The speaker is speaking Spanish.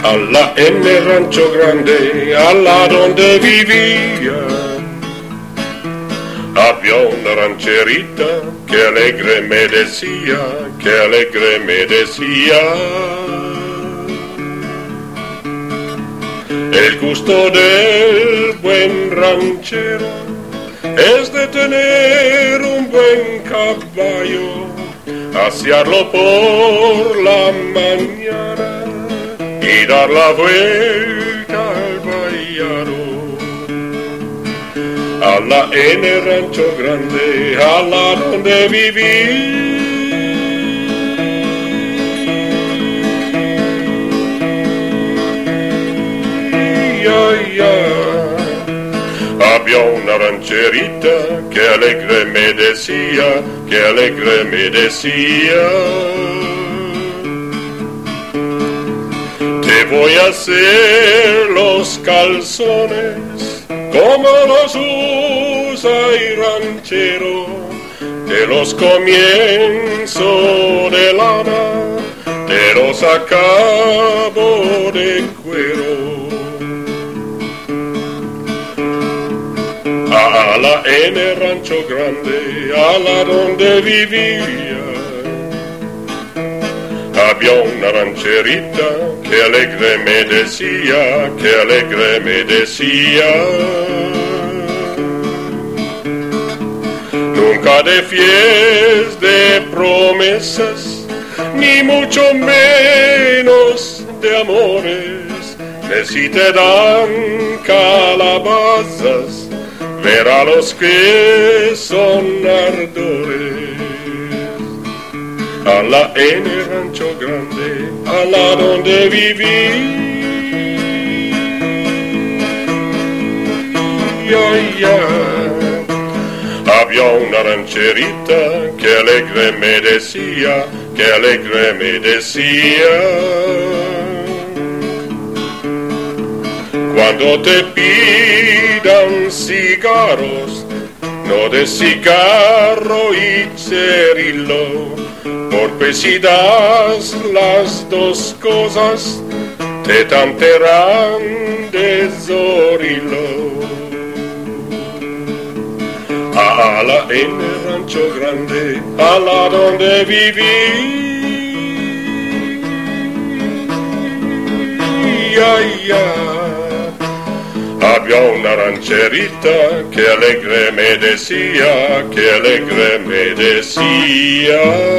Allá en el rancho grande, allá donde vivía, había una rancherita que alegre me decía, que alegre me decía. El gusto del buen ranchero es de tener un buen caballo, asearlo por la mañana y dar la vuelta al vallado. Allá en el rancho grande, allá donde viví, había una rancherita que alegre me decía, que alegre me decía. Te voy a hacer los calzones como los usa el ranchero, te los comienzo de lana, te los acabo de cuero. Allá en el rancho grande, allá donde vivía, había una rancherita que alegre me decía, que alegre me decía. Nunca de fies de promesas, ni mucho menos de amores, que si te dan calabazas, verá los que son ardores. Allá en el rancho grande, allá donde viví, había una rancherita que alegre me decía, que alegre me decía. Cuando te pidan cigarros, no de cigarro y cerilo, porque si das las dos cosas, te tantearán de zorilo. Allá en el rancho grande, allá donde viví, había una rancherita que alegre me decía, que alegre me decía.